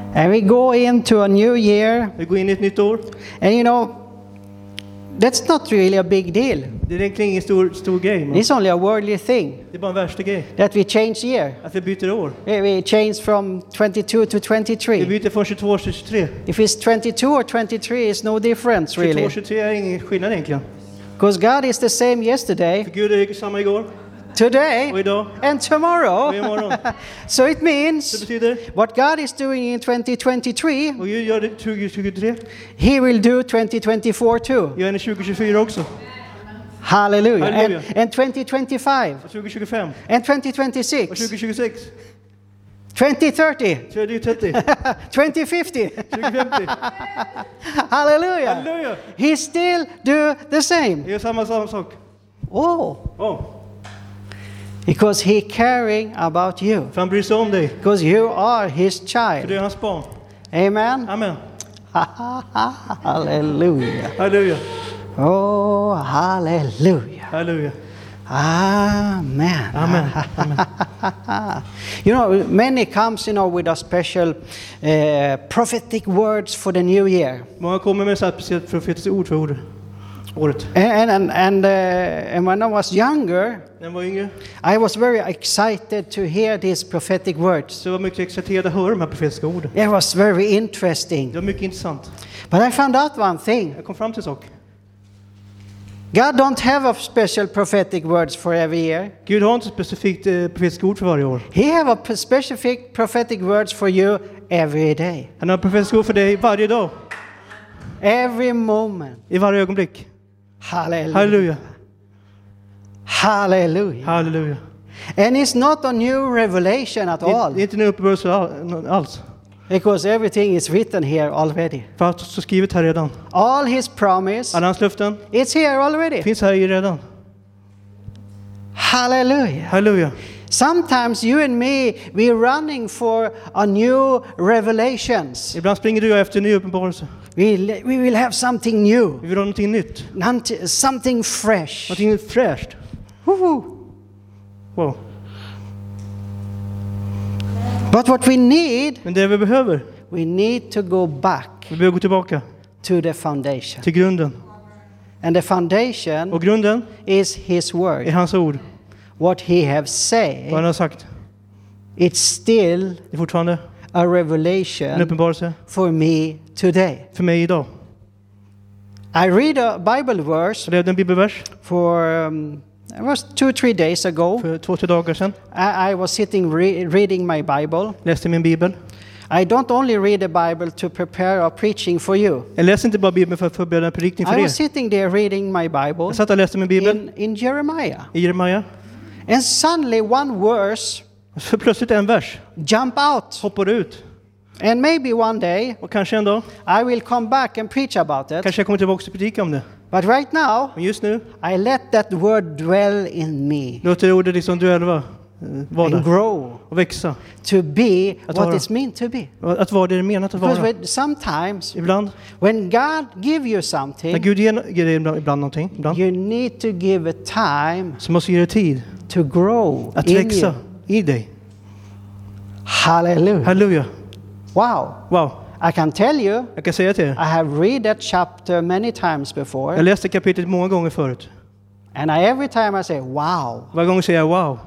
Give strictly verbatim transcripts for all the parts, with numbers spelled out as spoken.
And we go into a new year. Vi går in i ett nytt år. And you know, that's not really a big deal. Det är egentligen ingen stor, stor grej. Man. It's only a worldly thing. Det är bara en värsta grej. That we change year. Att vi byter år. We change from twenty-two to Vi twenty-three. byter från tjugotvå till tjugotre. If it's twenty-two or twenty-three, it's no difference tjugotvå really. och tjugotre är ingen skillnad egentligen. Because God is the same yesterday, För Gud är samma igår today, och idag and tomorrow. och imorgon. So it Det means betyder, what God is doing in twenty twenty-three, och Gud gör det tjugo tjugotre, He will do twenty twenty-four too. gör det tjugo tjugofyra också. Hallelujah. Hallelujah. And, and twenty twenty-five, Och tjugo tjugofem. and twenty Och twenty-six, tjugo tjugosex. twenty thirty, tjugo trettio. twenty fifty. tjugo femtio. Hallelujah. Halleluja. He still do the same. Det är samma, samma sak. Oh, Oh, because He caring about you. för han bryr sig om dig. Because you are His För child. du är hans barn. Amen. Amen. Hallelujah. Halleluja. Oh, hallelujah. Halleluja. Amen. Amen. Amen. You know, many comes, you know, with a special uh, prophetic words for the new year. Många kommer med så här speciellt profetiska ord för ordet. Året. And and and, uh, and when I was younger, När jag var yngre I was very excited to hear these prophetic words. så var jag mycket exalterad att höra de här profetiska orden. It was very interesting. Det var mycket intressant. But I found out one thing. Jag kom fram till en sak. God don't have a special prophetic words for every year. Gud har inte specifikt eh, profetiska ord för varje år. He have a p- specific prophetic words for you every day, Han har profetiska ord för dig varje dag. every moment. I varje ögonblick. Hallelujah. Halleluja. Hallelujah. Halleluja. And it's not a new revelation at Det är, all, det är inte en uppenbarelse all- alls. because everything is written here already. För att så skrivet här redan. All His promise, Alla hans löften it's here already. finns här i redan. Hallelujah. Halleluja. Sometimes you and me, we're running for a new revelations. Ibland springer du och jag efter en ny uppenbarelse. We, we will have something new, Vi vill ha någonting nytt. Nant- something fresh. Någonting fräscht. Woo-hoo. Wow. But what we need, Men det vi behöver, we need to go back vi behöver gå tillbaka to the foundation. till grunden. And the foundation Och grunden is His är word. hans ord. What He have Vad han said, har sagt. it's still Det är fortfarande a en revelation uppenbarelse for me today. för mig idag. I read a Bible verse Så det är en bibelvers for, um, it was two, three days ago. för två, tre dagar sedan. I, I was sitting re- reading my Bible. Läste min bibel. I don't only read the Bible to prepare a preaching for you. Jag läste inte bara bibeln för att förbereda en predikning för I er. was sitting there reading my Bible Jag satt och läste min bibel in, in Jeremiah. i Jeremia. And suddenly one verse Och så plötsligt en vers jump out. hoppar ut. And maybe one day Och kanske en dag, I will come back and preach about it. kanske jag kommer tillbaka och predika om det. But right now, Men just nu, I let that word dwell in me låter ordet liksom duelva, eh, vara and där grow och växa. to be Att what vara. it's meant to be. Och att vara det det är menat att Because vara. when- sometimes Ibland, when God give you när something, Gud ger, ger dig ibland, ibland någonting, ibland, you need to give it time så måste du ge dig tid to grow att in växa you. i dig. Hallelujah. Halleluja. Wow. Wow. I can tell you, Jag kan säga till er, I have read that chapter many times before, jag läste kapitlet många gånger förut. and I, every time I say, wow. Varje gång säger jag wow.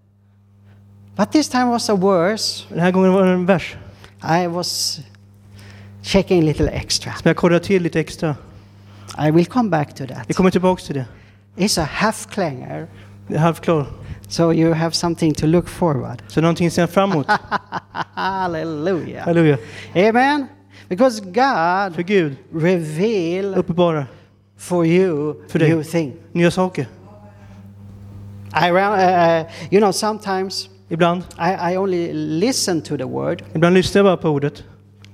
But this time was a verse. Den här gången var det en vers I was checking a little extra. som jag korrade till lite extra. I will come back to that. Vi kommer tillbaka till det. It's a half clanger, Det är halvklar. so you have something to look forward. Så någonting ser fram emot. Hallelujah. Halleluja. Amen. Because God För Gud reveal uppenbara for you För dig. new thing. nya saker. I, ra- uh, uh, you know, sometimes Ibland, I, I only listen to the word. ibland lyssnar jag bara på ordet.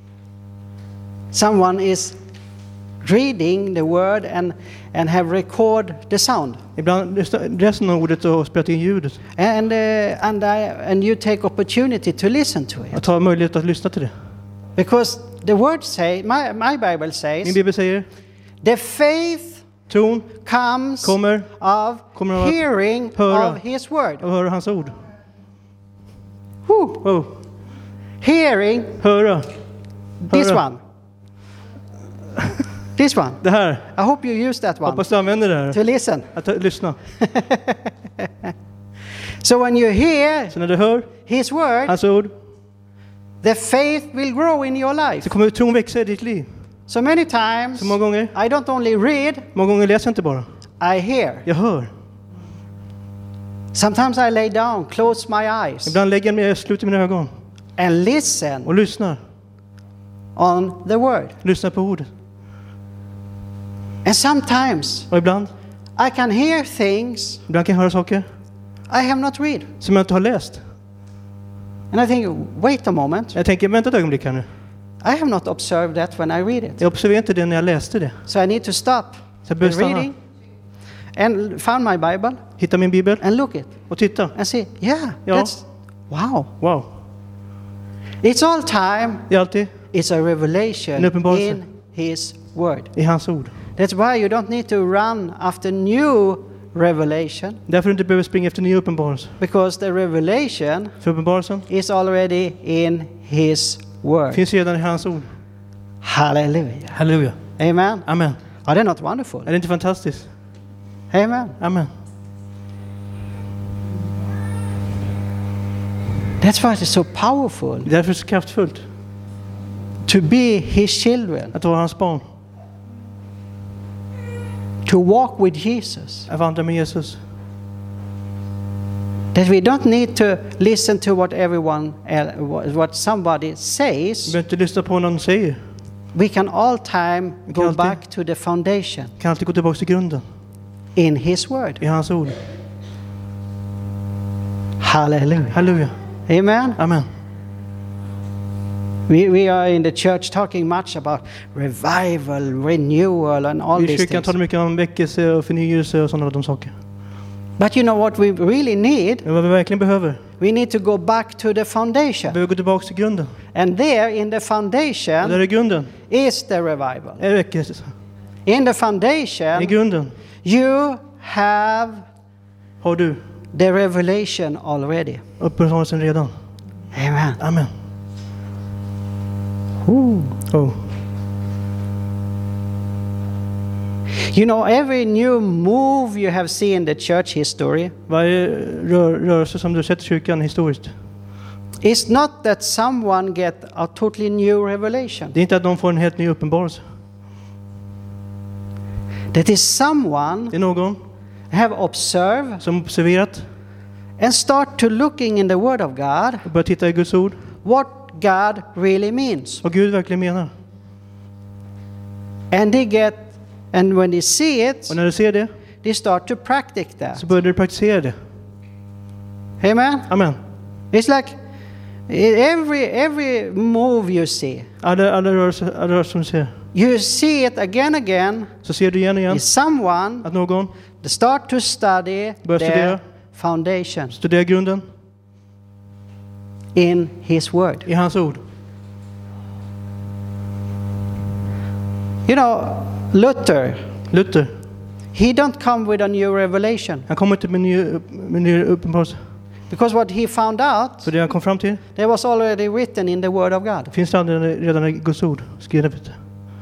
Someone is reading the word and, and have record the sound. Ibland lyssnar- läser någon ordet och spelar in ljudet. And, uh, and, I, and you take opportunity to listen to Jag it. tar möjlighet att lyssna till det. Because the word say, my, my Bible Min says, bibel säger, the faith tron comes kommer of Kommer av att hearing höra. of his word. och höra hans ord. Whew. Oh, Hearing höra This Hörru. one. This one. Det här. I hope you use that one Hoppas du använder det här. to listen. Att ta- lyssna. So when you hear Så när du hör his word, hans ord the faith will grow in your life. så kommer tron växa i ditt liv. So many times, Så många gånger. I don't only read, Många gånger läser jag inte bara. I hear. Jag hör. Sometimes I lay down, close my eyes, Ibland lägger jag mig, jag sluter mina ögon and listen och lyssnar. on the word. Lyssnar på ordet. And sometimes Och ibland, I can hear things ibland kan jag höra saker I have not read. som jag inte har läst. And I think, wait a moment. Jag tänker, vänta ett ögonblick här nu. I have not observed that when I read it. Jag observerade inte det när jag läste det. So I need to stop Så jag the behöver stanna, reading and found my Bible hitta min bibel and look it och titta. and see, yeah, Ja. that's, wow. Wow. It's all time. Det är alltid It's a revelation En uppenbarelse. in his word. i hans ord. That's why you don't need to run after new revelation, Därför du inte behöver springa efter nya uppenbarelser. because the revelation För uppenbarelsen is already in his word. finns redan i hans ord. Hallelujah. Halleluja. Amen. Amen. Are they not wonderful? Är det inte fantastiskt? Amen. Amen. That's why it's so powerful Det är därför så kraftfullt to be his children, att vara hans barn. to walk with Jesus. Att vandra med Jesus. That we don't need to listen to what everyone, el- what somebody Vi says. behöver inte lyssna på vad någon säger. We can all time kan go alltid- back to the foundation Vi kan alltid gå tillbaka till grunden. in his word. I hans ord. Hallelujah. Halleluja. Amen. Amen. We, we are in the church talking much about revival, renewal and all I these kyrkan things. talar mycket om väckelse och förnyelse och sådana de saker. But you know what we really need? Men vad vi verkligen behöver, We need to go back to the vi foundation. behöver gå tillbaka till grunden. And there in the Och där foundation är grunden. is the revival. Är väckelse. In the I foundation, grunden you have har du the revelation already. uppenbarelsen redan. Amen. Amen. Ooh. Oh. You know, every new move you have seen in the church history Varje rör, rörelse som du sett i kyrkan historiskt, is not that someone get a totally new revelation. det är inte att de får en helt ny uppenbarelse. That is someone Det är någon have observed som observerat and start to looking in the Word of God och börjat titta i Guds ord. what God really means. Vad Gud verkligen menar. And they get, and when they see it, Och när du ser det they start to practice that. så börjar du praktisera det. Amen. Amen. It's like every every move you see, Alla, alla rörelser, alla rörelser som du ser, you see it again again. så ser du igen och igen Is someone att någon that start to study Börjar the studera. foundation studerar grunden in His Word. i hans ord. You know, Luther, Luther, he don't come with a new revelation, han kommer inte med ny, med ny uppenbarelse. because what he found out, För det han kom fram till there was already written in the Word of God. finns det redan, redan i Guds ord skrivet.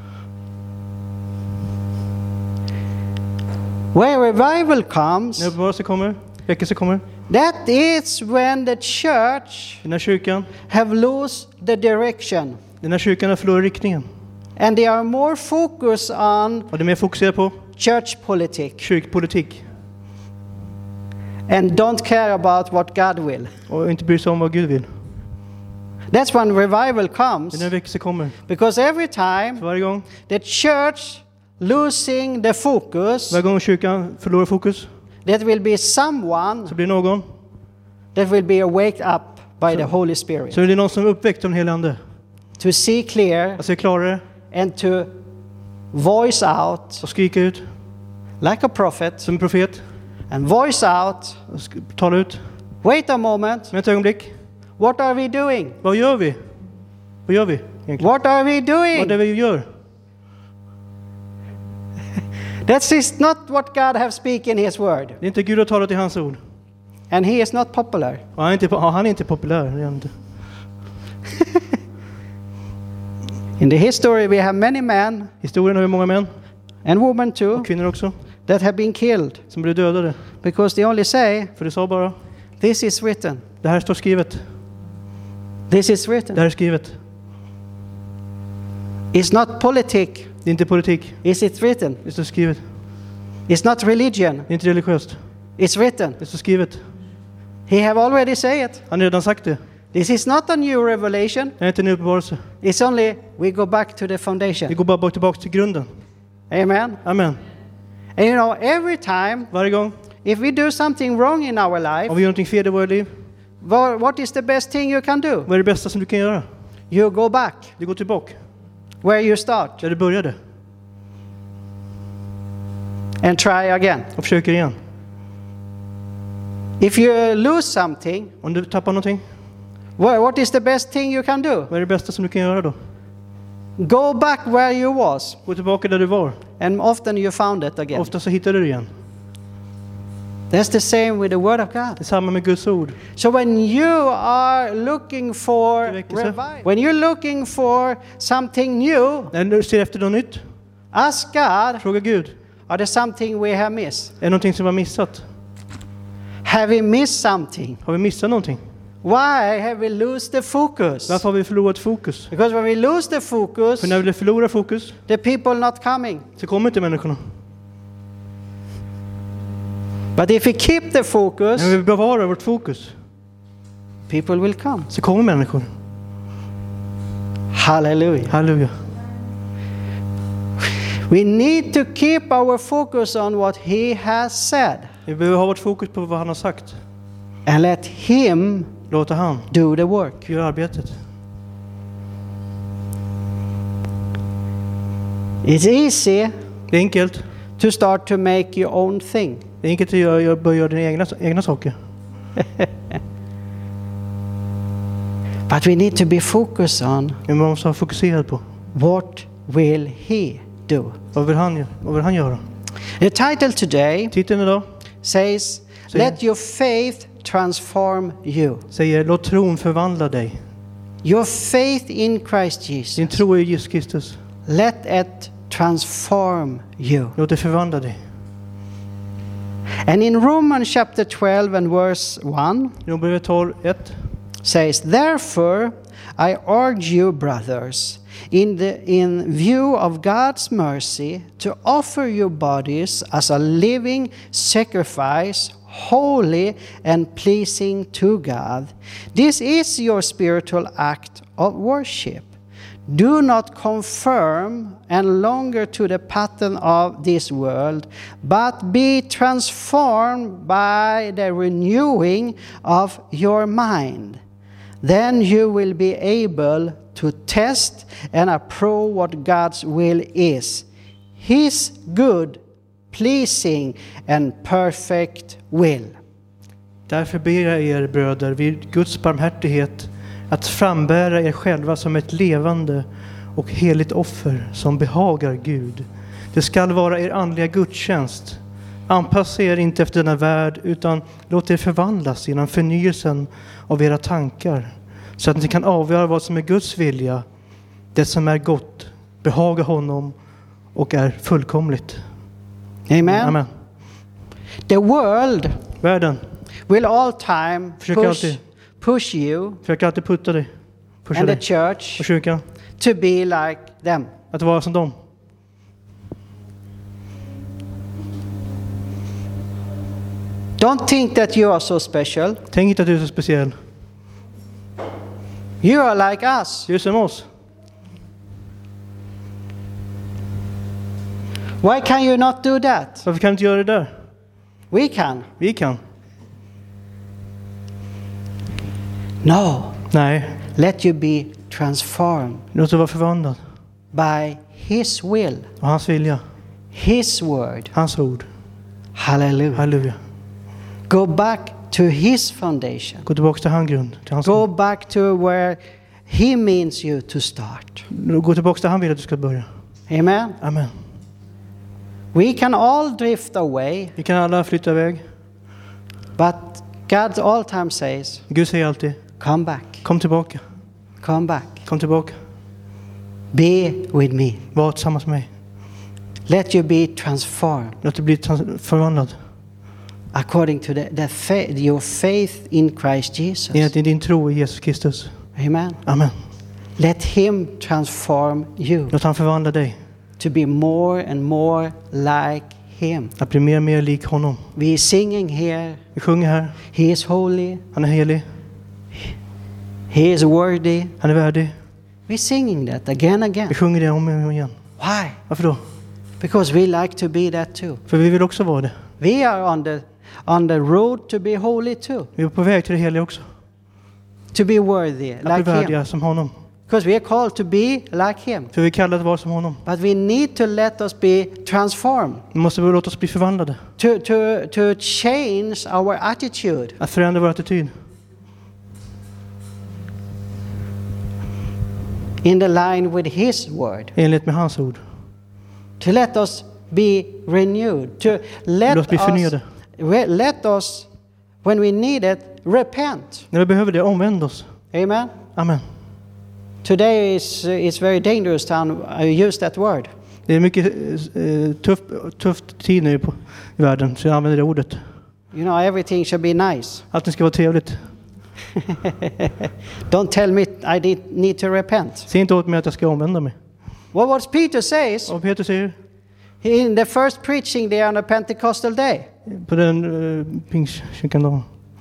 Where revival comes, När uppenbarelse kommer, väckelse kommer, that is when the church den här kyrkan, have lost the direction, den här kyrkan har förlorat riktningen. and they are more focused on Och det är mer fokuserat på church politics kyrkpolitik and don't care about what God will. och inte bryr sig om vad Gud vill. That's when revival Det är comes, när väckelse kommer. because every time För varje gång, the church losing the focus, varje gång kyrkan förlorar fokus there will be someone så blir det någon, that will be awaked up by the Holy Spirit så är det någon som är uppväckt av den helige Ande. to see clear Att se klarare and to voice out och skrika ut like a prophet som en profet and voice out, och sk- tala ut. wait a moment, Men ett ögonblick, what are we doing? vad gör vi? Vad gör vi egentligen? What are we Vad är doing? det vi gör? That is not what God have speak in His Word, Det är inte Gud har talat i hans ord. and He is not popular. Och han är inte, han är inte populär. Det är han inte. In the history we have many men Historien har vi många män and women too och kvinnor också that have been killed som blev dödade. because they only say, För det sa bara, this is written. det här står skrivet. This is Det written. här är skrivet. It's not politic. Det är inte politik. Is it written? Det står skrivet. It's not religion. Det är inte religiöst. It's written. Det står skrivet. He have already said it. Han har redan sagt det. This is not a new revelation. Det är inte en uppenbarelse. It's only we go back to the Vi foundation. går bara tillbaka till grunden. Amen. Amen. And you know, every time Varje gång if we do something wrong in our om life, vi gör någonting fel i våra liv, wha- what is the best thing you can do? vad är det bästa som du kan göra? You go back Du går tillbaka where you start där du började and try again. och försöker igen. If you lose something, Om du tappar någonting, wha- what is the best thing you can do? vad är det bästa som du kan göra då? Go back where you was, Gå tillbaka där du var. and often you found it again. Ofta så hittar du det igen. That's the same with the Word of God. Det är samma med Guds ord. So when you are looking for Väckelse. revival, when you're looking for something new, När du ser efter något nytt, ask God, fråga Gud. are there something we have missed? Är det någonting som vi har missat? Have we missed something? Har vi missat någonting? Why have we lost the focus? Varför har vi förlorat fokus? Because when we lose the focus, För när vi förlorar fokus the people not coming. så kommer inte människorna. But if we keep the focus, När vi bevarar vårt fokus people will come. så kommer människor. Hallelujah. Halleluja. We need to keep our focus on what He has said Vi behöver ha vårt fokus på vad han har sagt. and let Him Låta han do the work. göra arbetet. It's easy Det är enkelt. to start to make your own thing. Det är enkelt att göra, börja göra dina egna, egna saker. But we need to be focused on Men man måste vara fokuserad på what will He do. vad vill han, göra? vad vill han göra. The title today Titeln idag says, Säger- let your faith transform you. säger låt tron förvandla dig. Your faith in Christ Din Jesus. tro i Jesus Kristus. Let it transform you. Låt det förvandla dig. And in Romans chapter twelve and verse one Romarbrevet tolv ett says, therefore I urge you, brothers, in the in view of God's mercy, to offer your bodies as a living sacrifice, holy and pleasing to God. This is your spiritual act of worship. Do not conform any longer to the pattern of this world, but be transformed by the renewing of your mind. Then you will be able to test and approve what God's will is, His good, pleasing and perfect will. Därför ber jag er bröder vid Guds barmhärtighet att frambära er själva som ett levande och heligt offer som behagar Gud. Det skall vara er andliga gudstjänst. Anpassa er inte efter denna värld utan låt er förvandlas genom förnyelsen av era tankar så att ni kan avgöra vad som är Guds vilja, det som är gott, behaga honom och är fullkomligt. Amen. Amen. The world Världen will all time Försöker push, alltid. push you försöker alltid putta dig, pusha and the dig church och kyrkan to be like them. att vara som dem. Don't think that you are so special. Tänk inte att du är så speciell. You are like us. Du är som oss. Why can you not do that? Varför kan du inte göra det där? We can. Vi kan. No. Nej, Let you be transformed låt dig vara förvandlad by His will, av hans vilja, His word. hans ord. Hallelujah. Halleluja. Go back to His foundation. Gå tillbaka till hans grund. Till hans Go back to where He means you to start. Gå tillbaka till han vill att du ska börja. Amen. Amen. We can all drift away, Vi kan alla flytta iväg. but God all time says, Gud säger alltid, come back, kom tillbaka, come back. kom tillbaka. Be with me. Var tillsammans med mig. Let you be transformed Låt dig bli trans- förvandlad. according to the, the fa- your faith in Christ Jesus. Enligt din tro i Jesus Kristus. Amen. Amen. Let him transform you Låt han förvandla dig. to be more and more like him. Att bli mer och mer lik honom. We are singing here. Vi sjunger här. He is holy. Han är helig. He is worthy. Han är värdig. We're singing that again and again. Vi sjunger det om och om igen. Why? Varför då? Because we like to be that too. För vi vill också vara det. We are on the on the road to be holy too. Vi är på väg till det heliga också. To be worthy Att bli like him. värdiga som honom. Because we are called to be like him. För vi är kallade att vara som honom. But we need to let us be transformed. Vi måste låta oss bli förvandlade. To, to, to change our attitude. Att förändra vår attityd. In the line with his word. Enligt med hans ord. To let us be renewed. To let Låt oss bli us, förnyade. re- let us, when we need it, repent. När vi behöver det, omvänd oss. Amen. Amen. Today is it's very dangerous to un- use that word. Det är mycket eh, tuff, tufft tid nu på, i världen, så jag använder det ordet. You know, everything should be nice. Allting ska vara trevligt. Don't tell me I did need to repent. Säg inte åt mig att jag ska omvända mig. Well, what Peter says Och Peter säger in the first preaching there on a Pentecostal day. på den uh, pingstkyrkan då.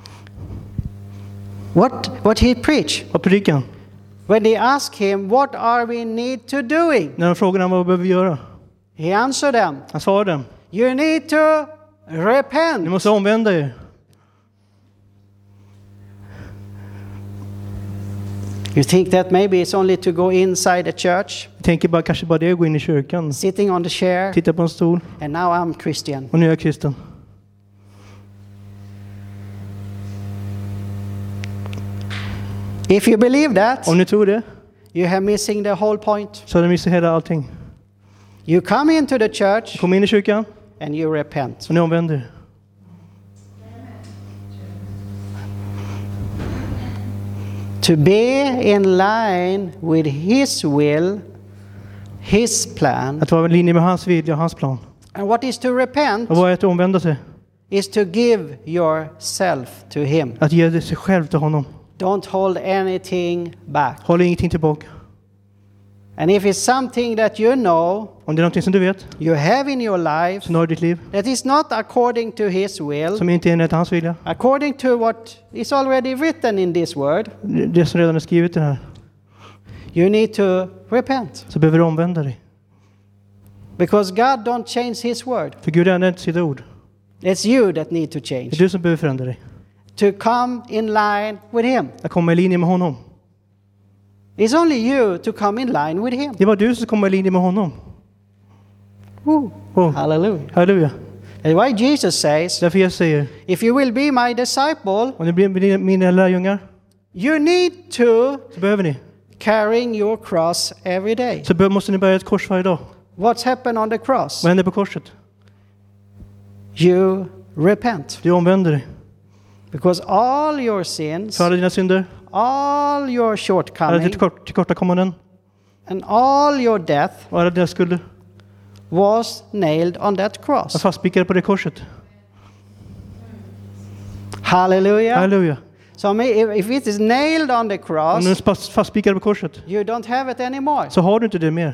What what he preached? Vad predikar han? When they asked him, what are we need to doing? När de frågar honom vad behöver vi göra? He answered them, Han svarade dem. you need to Ni repent. måste omvända er. You think that maybe it's only to go inside the church, Jag tänker bara kanske bara det att gå in i kyrkan. sitting on the chair, Titta på en stol. and now I'm Christian. Och nu är jag kristen. If you believe that, Om ni tror det you have missing the whole point. så har ni missat hela allting. You come into the church Kom in i kyrkan and you repent. och ni omvänder er. To be in line with his will, his plan. Att vara i linje med hans vilja och hans plan. And what is to repent Och vad är att omvända sig? is to give yourself to him. Att ge sig själv till honom. Don't hold anything back. Håll ingenting tillbaka. And if it's something that you know, Om det är någonting som du vet, you have in your life, som du har i ditt liv, that is not according to his will, som inte är enligt hans vilja. according to what is already written in this word, Det som redan är skrivet i den här. you need to repent. Så behöver du omvända dig. Because God don't change his word. För Gud ändrar inte sitt ord. It's you that need to Det change. är du som behöver förändra dig. To come in line with him. Att komma i linje med honom. It's only you to come in line with him. Det var du som kom i linje med honom. Woo. Oh. Hallelujah. Halleluja. That's why Jesus says, Därför jag säger, if you will be my disciple, om ni blir mina lärjungar, you need to så behöver ni. carrying your cross every day. Så be- måste ni bära ett kors varje dag. What's happened on the cross? Vad händer på korset? You repent. Du omvänder dig. Because all your sins, För alla dina synder, all your alla shortcomings, dina tillkort- tillkortakommanden and all your death och alla dina skulder was nailed on that var cross. fastspikade på det korset. Hallelujah. Halleluja. So may- if it is nailed on the Om cross, du är fast- fastspikad på korset you don't have it anymore. så har du inte det mer.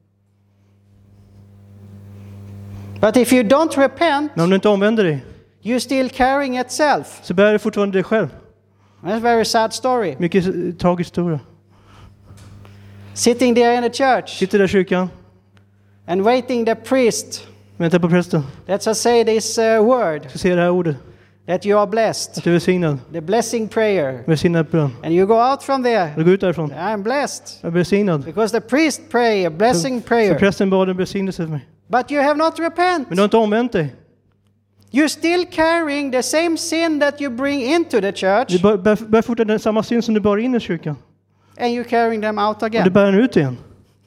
But if you don't repent, Men om du inte omvänder dig you're still carrying itself. så bär du fortfarande dig själv. That's a very sad story. Mycket eh, tragisk historia. Sitting there in the church Sitter där i kyrkan, and waiting the priest väntar på prästen. let's just say this uh, word Så säger det här ordet. that you are blessed, Att du är välsignad. the blessing prayer, Välsignad bön. and you go out from there. Och du går ut därifrån. I'm blessed Jag är välsignad. because the priest pray a blessing För prayer, prästen bad en välsignelse för mig. but you have not repent. Men du har inte omvänt dig. You're still carrying the same sin that you bring into the Du church, bär, bär, bär fortfarande samma synd som du bar in i kyrkan. and you're carrying them out Och du again. bär den ut igen.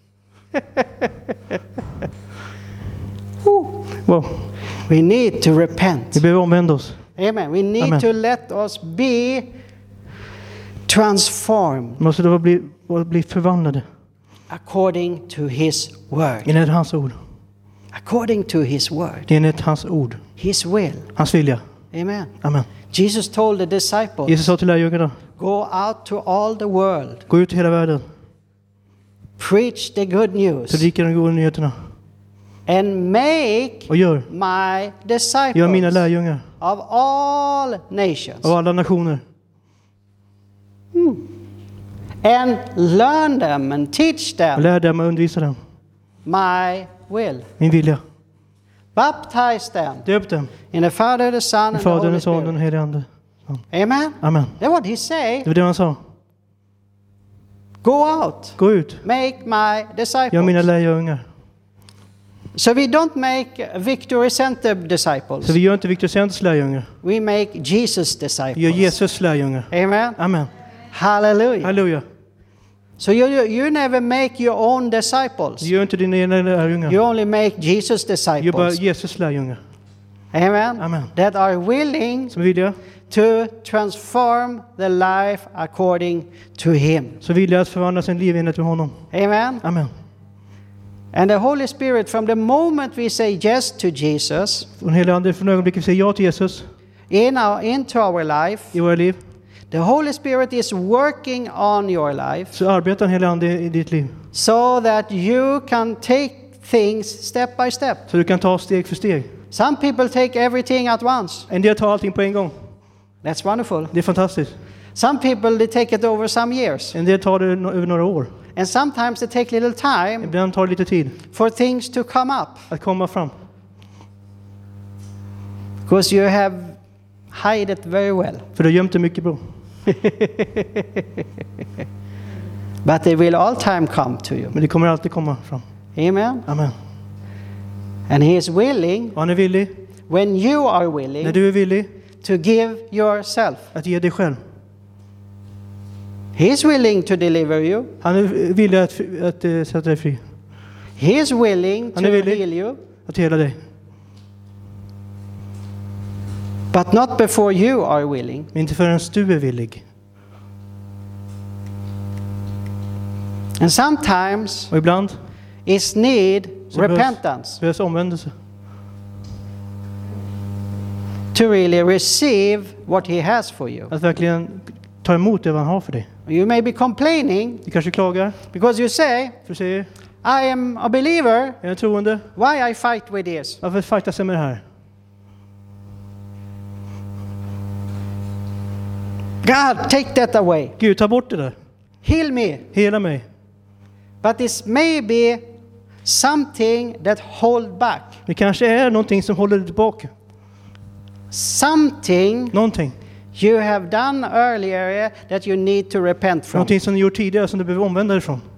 Wow. We need to repent. Vi behöver omvända oss. Amen. We need Amen. to let us be transformed. Vi måste då bli, bli förvandlade. according to his word. Enligt hans ord. According to his word. Enligt hans ord. His will. Hans vilja. Amen. Amen. Jesus told the disciples, Jesus sa till lärjungarna. go out to all the world. Gå ut i hela världen. Preach the good news. Predika de goda nyheterna. And make Och gör. my disciples Gör mina lärjungar. of all nations. Av alla nationer. And learn them and teach Och them lär dem och undervisa dem. my will. Min vilja. Baptize them Döp dem. in the Father, the Son, I and the Fadern, Holy och Sonen och Spirit. Helige Ande. Amen. Amen. That's what he say. Det var det han sa. Go out. Gå ut. Make my Gör mina disciples. lärjungar. So we don't make Victory Center Så disciples. vi gör inte Victor Centers lärjungar. We make Jesus Vi gör disciples. Jesus lärjungar. Amen. Amen. Hallelujah. Halleluja. So you, you you never make your own disciples. Du gör inte dina egna lärjungar. You only make Jesus Du gör bara disciples. Jesus lärjungar. Amen. Amen. That are willing Som vilja. to transform the life according to him. Så vilja att förvandla sin liv enligt med honom. Amen. Amen. And the Holy Spirit, from the moment we say yes to Jesus Och den heliga Ande, från ögonblicket vi säger ja till Jesus in our, into our life, i våra liv, the Holy Spirit is working on your life så arbetar den heliga Ande i ditt liv. so that you can take things step by step. Så du kan ta steg för steg. Some people take everything at once. En del tar allting på en gång. That's wonderful. Det är fantastiskt. Some people, they take it over some years. En del tar det no- över några år. And sometimes they take little time Ibland tar det lite tid for things to come up att komma fram. because you have hide it very well. För du har gömt det mycket bra. But they will all time come to you. Men det kommer alltid komma fram. Amen. Amen. And he is willing, Och han är villig, when you are när willing, du är villig, to give yourself. att ge dig själv. He is willing to deliver you. Han är villig att, att, uh, sätta dig fri. He is willing to Han är villig. heal you. Att hela dig. But not before you are willing. Men inte förrän du är villig. And sometimes Och ibland it's need så behövs, repentance behövs omvändelse. to really receive what he has for you. Att verkligen ta emot det han har för dig. You may be complaining Du kanske klagar. because you say, För du säger, I am a believer. är jag troende? Why I fight with this? Varför fightas jag med det här? God, take that away. Gud, ta bort det där. Heal me. Hela mig. But this may be something that hold back. Det kanske är någonting som håller dig tillbaka. Something Någonting. you have done earlier that you need to repent from. Någonting som du gjort tidigare som du behöver omvända dig från.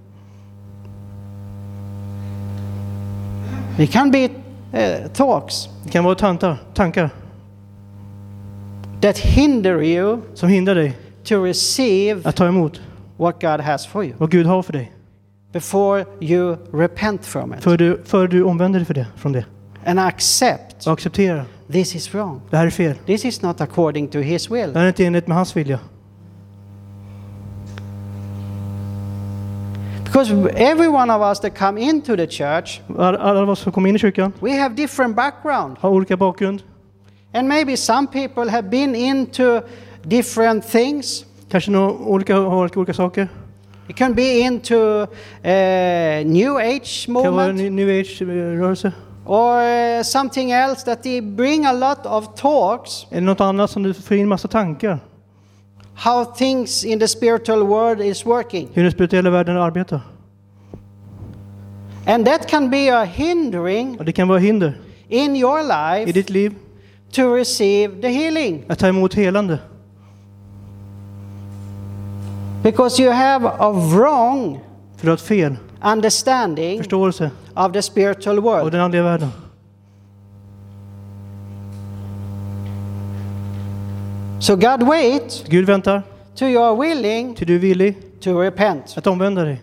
It can be uh, talks Det kan vara tankar, tankar that hinder you som hindrar dig to receive att ta emot what God has for you vad Gud har för dig. before you repent from it För du, för du omvänder dig för det, från det. and accept Och acceptera. this is wrong. Det här är fel. This is not according to his will. Det här är inte enligt med hans vilja. Because every one of us that come into the church, Alla, alla av oss som kommer in i kyrkan we have different background. har olika bakgrund. And maybe some people have been into different things. Kanske några olika, har olika, olika saker. It can be into uh, New Age Det kan vara en movement new age-rörelse. or uh, something else that they bring a lot of talks, Eller något annat som du får in massa tankar. how things in the spiritual world is working. Hur den spirituella världen arbetar. And that can be a hindering Och det kan vara hinder in your i life ditt liv to receive the healing. att ta emot helande. Because you have a wrong För du har ett fel. understanding Förståelse of the spiritual av world. den andliga världen. So God waits Gud väntar till you are willing till du är villig to repent att omvända dig.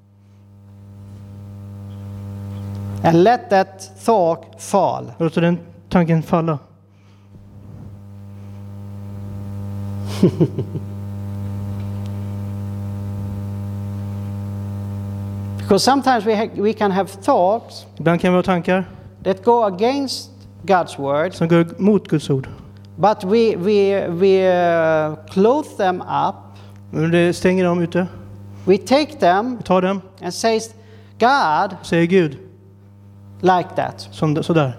and let that thought fall. Och låta den tanken falla. Because sometimes we, ha- we can have thoughts Ibland kan vi ha tankar that go against God's word, som går mot Guds ord. but we, we, we uh, clothe them up, Men det stänger dem ute. we take them Vi tar dem, and says, God, säger Gud, like that. som, sådär.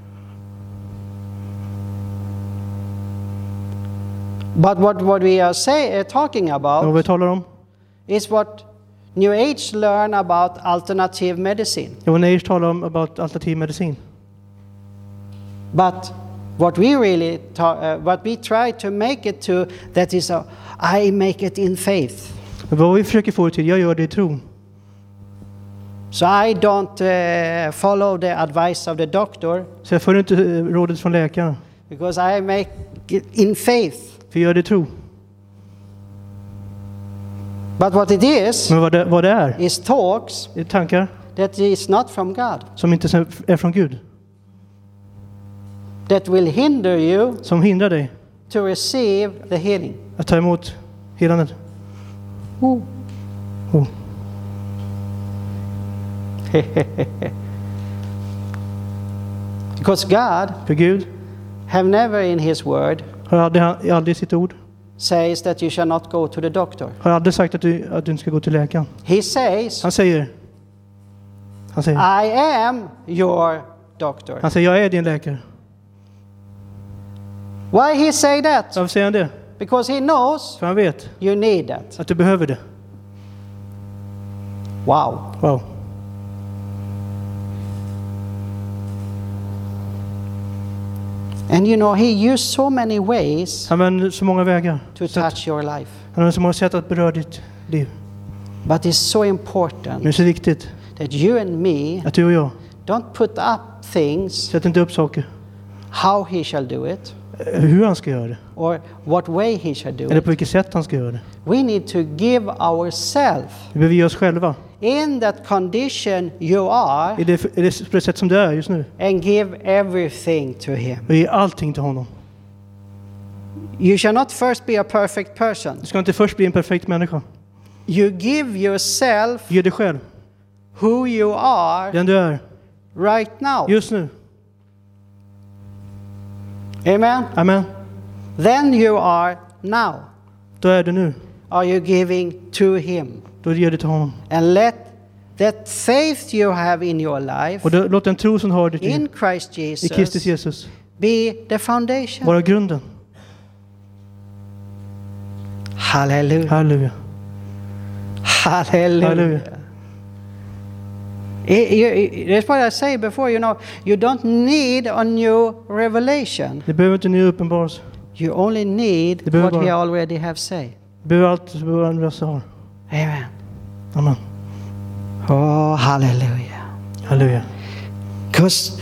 But what, what we are say, uh, talking Och vad about vi talar om? is what New Age learn about alternative medicine. Jo, Neir talar om about alternativ medicin. But what we really ta- uh, what we try to make it to, that is a, I make it in faith. Men vad vi försöker få det till, jag gör det i tro. So I don't uh, follow the advice of the doctor, Så jag följer inte eh, rådet från läkaren. because I make it in faith. För jag gör det i tro. But what it is, Men vad det, vad det är, is talks är tankar that is not from God, som inte är från Gud. that will hinder you Som hindrar dig to receive the healing. att ta emot helandet. Oh. Because God För Gud have never in his word har aldrig, aldrig i sitt ord says that you shall not go to the doctor. har aldrig sagt att du, att du inte ska gå till läkaren. He says, Han säger, han säger, I am your doctor. han säger, jag är din läkare. Why he say that? Varför säger han det? Because he knows För han vet you need that. att du behöver det. Wow. Wow. And you know, he used so many ways Han använder så många vägar. to Sätt. touch your life. Han har så många sätt att beröra ditt liv. But it's so Men det är important så viktigt that you and me att du och jag don't put up things sätter inte upp saker. how he shall do it Hur han ska göra det. or what way he shall do Eller it. på vilket sätt han ska göra det. We need to give ourselves Vi behöver ge oss själva. in that condition you are Är det, är det på det sätt som det är just nu? and give everything to him. Och ge allting till honom. You shall not first be a perfect person. Du ska inte först bli en perfekt människa. You give yourself Ge dig själv. who you are Den du är. right now. Just nu. Amen. Amen. Then you are now. Då är du nu. Are you giving to him? Då ger du till honom. And let that faith you have in your life Och då, låt den tro som du har i ditt liv in Christ i Kristus Jesus Jesus be the foundation. vara grunden. Hallelujah. Halleluja. Hallelujah. Hallelujah. I- you- I- That's what I say before, you know, you don't need a new revelation. Det behöver inte ny uppenbarelse. You only need Det behöver what he bara- already have said. Det behöver allt som vår röst har. Amen. Amen. Oh, hallelujah. Halleluja. Because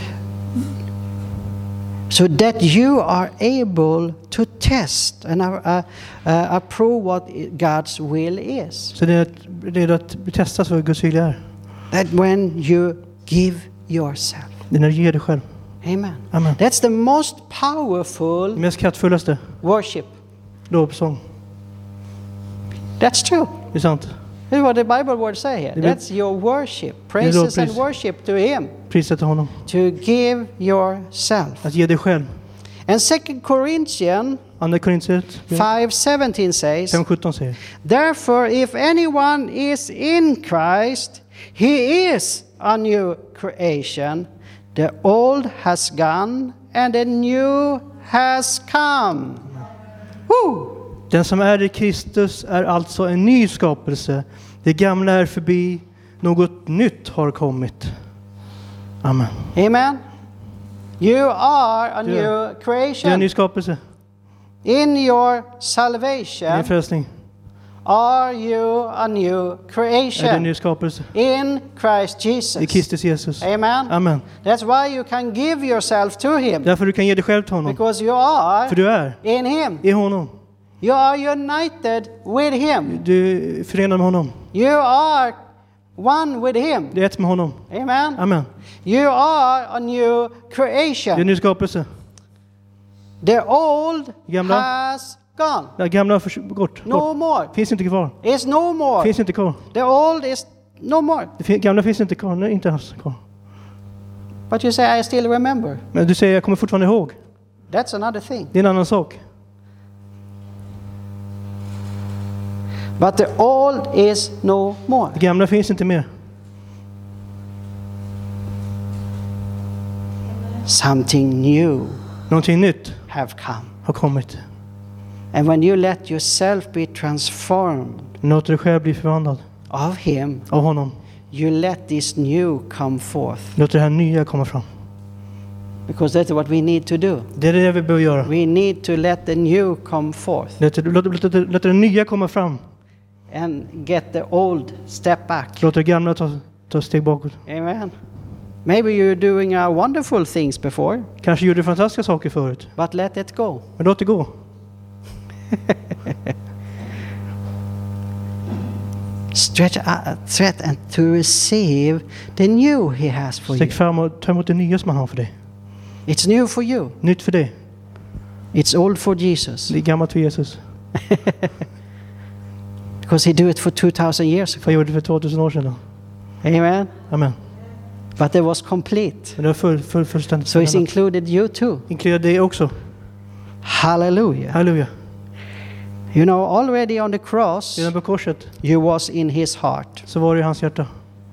so that you are able to test and uh, uh, uh, approve what God's will is. Så det är, att, det är att testas vad Guds vilja är. That when you give yourself. Det är när du ger dig själv. Amen. Amen. That's the most Det powerful mest kraftfullaste worship. lovsång. That's true. Det är sant. That's what the Bible word say here. Det vill- That's your worship. Praises and lovpris. worship to him. Prisa till honom. To give yourself. Att ge dig själv. And Second Corinthians Andra Korinthierbrevet five seventeen says, fem sjutton säger. therefore, if anyone is in Christ, he is a new creation. The old has gone and the new has come. Woo! Den som är i Kristus är alltså en ny skapelse. Det gamla är förbi, något nytt har kommit. Amen. Amen. You are a Du new är- Det är en creation. ny skapelse. In your Det är en salvation, frälsning. are you a new Det är en creation? ny skapelse. In Christ I Jesus. Kristus Jesus. Amen. Amen. That's why you can give yourself to him. Därför du kan ge dig själv till honom. Because you are För du är in him. i honom. You are united with him. Du är förenad med honom. You are one with him. Det är ett med honom. Amen. Amen. You are a new Det är en creation. ny skapelse. The old Gamla. has gone. Det gamla har förs- gått. No Bort. more. Finns inte kvar. It's no more. Finns inte kvar. The old is no more. Det gamla finns inte kvar, nej, inte alls kvar. But you say, I still remember. Men du säger, jag kommer fortfarande ihåg. That's another thing. Det är en annan sak. But the old is no more. Det gamla finns inte mer. Something new Någonting nytt have come. har kommit. And when you let yourself be transformed Låter dig själv bli förvandlad of him, av honom. you let this new come forth. Låter det här nya komma fram. Because that's what we need to do. Det är det vi behöver göra. We need to let the new come forth Låt, låt, låt, låt, låt det nya komma fram. and get the old step back. Låt det gamla ta, ta steg bakåt. Amen. Maybe you're doing uh, wonderful things before, Kanske gjorde fantastiska saker förut. but let it go. Men låt det gå. Stretch out, stretch and to receive the new he has for you. Sträck fram och ta emot det nya som han har för dig. It's new for you. Nytt för dig. It's old for Jesus. Det är gammalt för Jesus. Because he did it for two thousand years För ago. han gjorde det för tvåtusen år sedan. Amen. Amen. But it was complete. Men det var full, full, fullständigt. So it's included you too. Inkluderar dig också. Hallelujah. Halleluja. You know, already on the cross, Redan på korset you was in his heart. så var det i hans hjärta.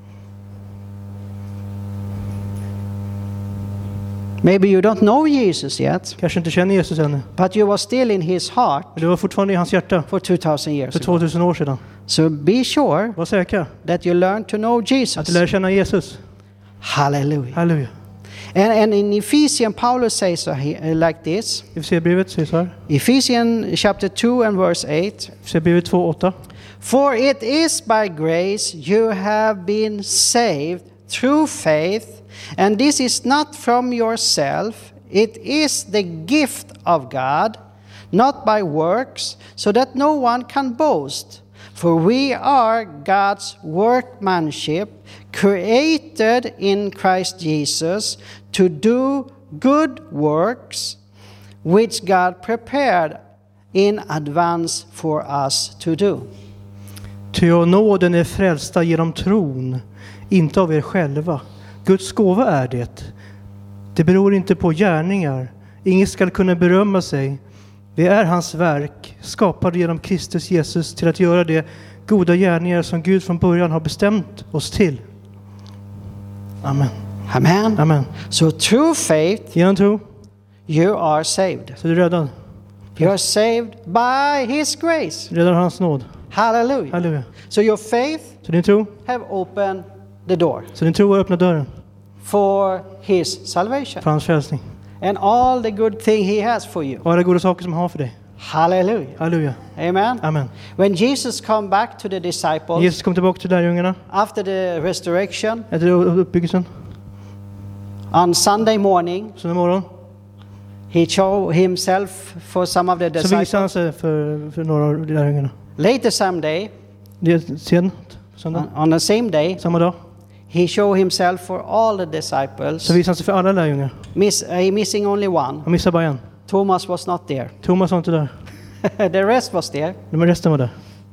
Maybe you don't know Jesus yet, Kanske inte känner Jesus ännu. but you was still in his heart Men det var fortfarande i hans hjärta for two thousand years för ago. tvåtusen år sedan. So be sure Var säkra that you learn to know att du Jesus. lär känna Jesus. Hallelujah. Halleluja. And, and in Ephesians, Paulus says so he, uh, like this. I Efesierbrevet säger så här. Ephesians chapter two and verse eight. Efesierbrevet två åtta. For it is by grace you have been saved through faith, and this is not from yourself, it is the gift of God, not by works, so that no one can boast. For we are God's workmanship, created in Christ Jesus to do good works, which God prepared in advance for us to do. Ty av nåden är frälsta genom tron, inte av er själva. Guds gåva är det. Det beror inte på gärningar. Ingen ska kunna berömma sig. Vi är hans verk, skapade genom Kristus Jesus till att göra det goda gärningar som Gud från början har bestämt oss till. Amen. Amen. Amen. So through faith, Genom tro you are saved. så är du räddad. You are saved by his grace. Räddad av hans nåd. Hallelujah. Halleluja. So your faith Så din tro, have opened the door så din tro har öppnat dörren for his salvation för hans frälsning. and all the good thing he has for you. Och alla goda saker som han har för dig. Hallelujah. Halleluja. Amen. Amen. When Jesus come back to the disciples Jesus kom tillbaka till lärjungarna after the resurrection efter uppbyggelsen. on Sunday morning, Så en morgon he showed himself for some of the så visade han disciples. sig för, för några av lärjungarna. Later some day, Det är sen, söndag, on, on the same day, samma dag. he showed himself for all the disciples. Så visade han sig för alla lärjungar. Miss, uh, he missing only one. Han missade bara en. Thomas was not there. Thomas var inte där. The rest was there. Men resten var där.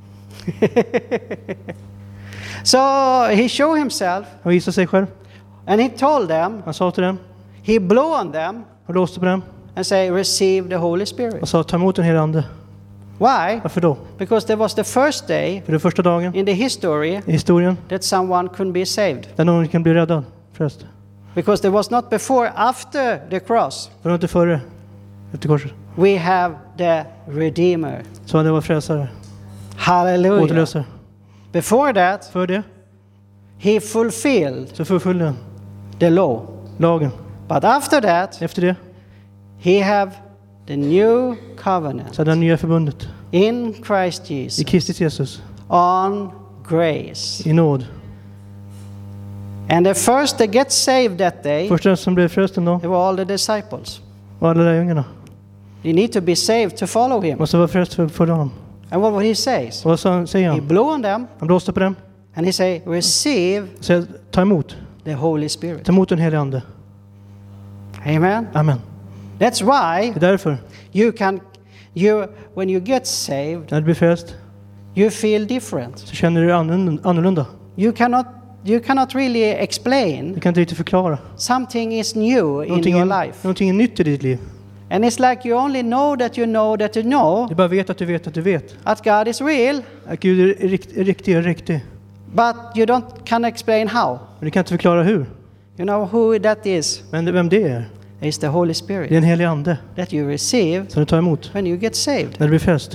So he showed himself Han visade sig själv. and he told them, Han sa till dem he blew on them och låste på dem and say, receive the Holy Spirit. och sa ta emot den heliga ande. Why? Varför då? Because there was the first day För det första dagen in the history i historien that someone could be saved. där någon kan bli räddad. Först. Because there was not before, after the cross. Det var inte före efter korset. We have the Redeemer. Så han var frälsare. Hallelujah. Återlösare. Before that, För det he fulfilled så förföljde han the law. lagen. But after that, Efter det he have the new covenant så hade han nya förbundet in Christ i Jesus Kristus Jesus on grace. i nåd. And the first to get saved that day, Första som blev frälst en dag they were all the disciples. var alla lärjungarna. You need to be saved to follow him. Måste vara frälst för att följa honom. And what he says? Och vad sa han, säger He han? blew on them Han blåste på dem and he say, receive och säger ta emot. the Holy Spirit. Ta emot den helige ande. Amen. Amen. That's why Det är därför you can, you when you get saved, när du blir frälst you feel different. så känner du dig annorlunda. annorlunda. you cannot you cannot really explain. Du kan inte riktigt förklara. Something is new in Någonting your är, life. någonting är nytt i ditt liv. And it's like you only know that you know that you know Du bara vet att du vet att du vet. that God is real, Att Gud är rikt, är riktig och riktig. but you don't can explain how. Men du kan inte förklara hur. You know who that is? Men vem det är? It's the Holy Det är Spirit en helig ande that you receive som du tar emot when you get saved. när du blir frälst.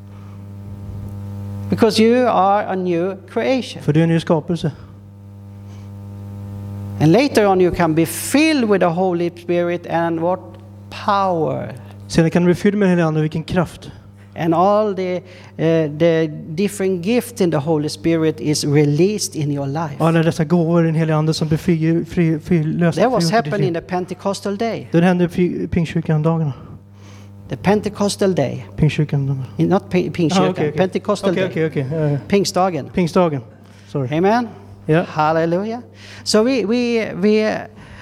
Because you are a new creation. För du är en ny skapelse. And later on you can be filled with the Holy Spirit and what power. Sedan kan du bli fylld med helig ande och vilken kraft. And all the uh, the different gifts in the Holy Spirit is released in your life. Alla dessa gåvor i den helige ande som blir fri, fri, fri, lösa. That was happening in the Pentecostal day. Det hände i Pingstkyrkan-dagarna. The Pentecostal day. Pingstkyrkan. Not P- Pingstkyrkan, Ah, okay, okay. Pentecostal Okej, day. okej, okej. Ja, Pingstdagen. Pingstdagen. Sorry. Amen. Ja. Hallelujah. So we we we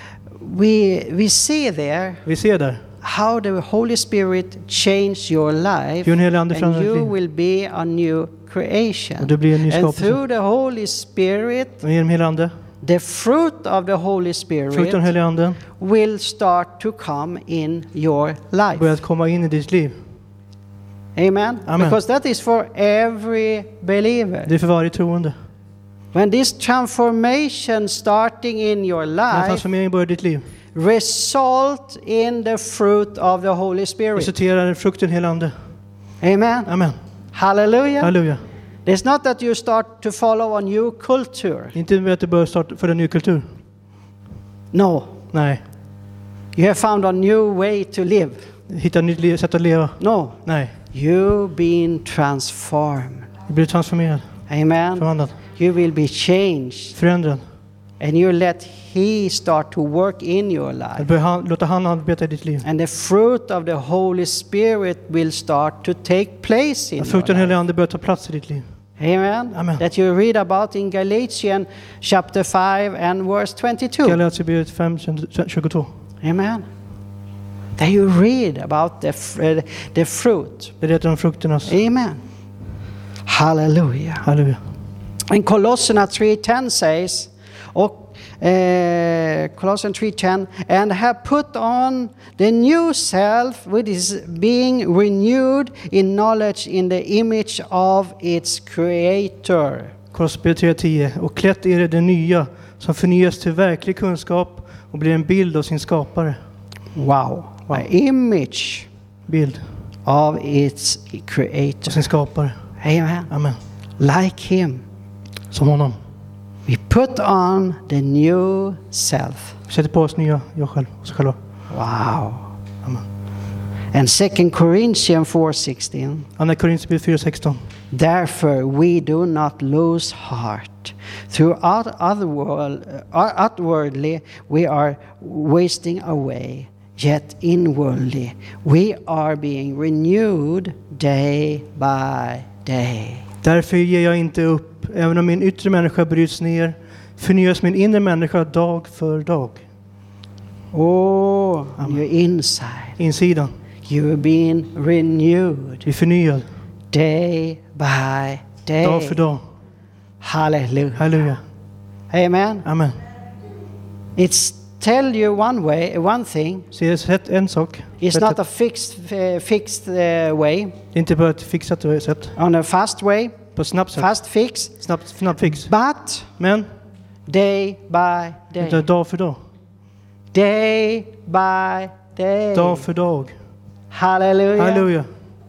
we we see there Vi ser där. how the Holy Spirit changed your life, Hur den helige ande and förändrar ditt you liv. will be a new creation. Och du blir en ny And skapelse. through the Holy Spirit, Och genom helig ande, the fruit of the Holy frukten av Spirit helig ande will start to come in your life. börjar att komma in i ditt liv. Amen. Amen. Because that is for every believer. Det är för varje troende. When this transformation starting in your När life transformeringen börjar i ditt liv, result in the fruit of the Holy Spirit. resulterar frukten helig ande. Amen. Amen. Hallelujah. Halleluja. It's not that you start to follow a new culture. Inte med att du börjar starta för en ny kultur. No. Nej. You have found a new way to live. Hitta ett nytt liv- sätt att leva. No. Nej. You've been transformed. Du blir transformerad. Amen. Förvandlad. You will be changed. Förändrad. And you let He start to work in your Att life. börja han, låta han arbeta i ditt liv. And the fruit of the Holy Spirit will start to take place in Att your frukten helig life. ande börjar ta plats i ditt liv. Amen. Amen. That you read about in Galatians chapter five and verse twenty-two. Galaterbrevet fem tjugotvå. Amen. That you read about the, fr- uh, the fruit. Det är det om frukternas. Amen. Hallelujah. Halleluja. And Colossians three ten says, och, uh, Colossians three ten, and have put on the new self, which is being renewed in knowledge in the image of its creator. Kolosserbrevet tre tio. Och klätt er i det nya som förnyas till verklig kunskap och blir en bild av sin skapare. Wow. Wow. An image Bild of its av creator. sin skapare. Amen. Amen. Like him. Som honom. We put on the new self. Vi sätter på oss nya jag själv och sig själva. Wow. Amen. And Second Corinthians four sixteen. Andra Korinthierbrevet fyra sexton. Therefore we do not lose heart. Throughout other world, uh, outwardly we are wasting away, yet inwardly we are being renewed day by day. Därför ger jag inte upp, även om min yttre människa bryts ner, förnyas min inre människa dag för dag. Oh, on your inside, Insidan, you're being renewed vi är förnyad day by day. dag för dag. Hallelujah. Halleluja. Amen. Amen. It's tell you one way, one thing. Så jag har sett en sak. It's Rätt not sätt. a fixed uh, fixed uh, way, Det är inte bara ett fixat sätt. on a fast way, På snabbt sätt. fast fix, Snabbt, snabbt fix. but Men day by det är day, dag för dag. day by day. Dag för dag. Hallelujah. Halleluja.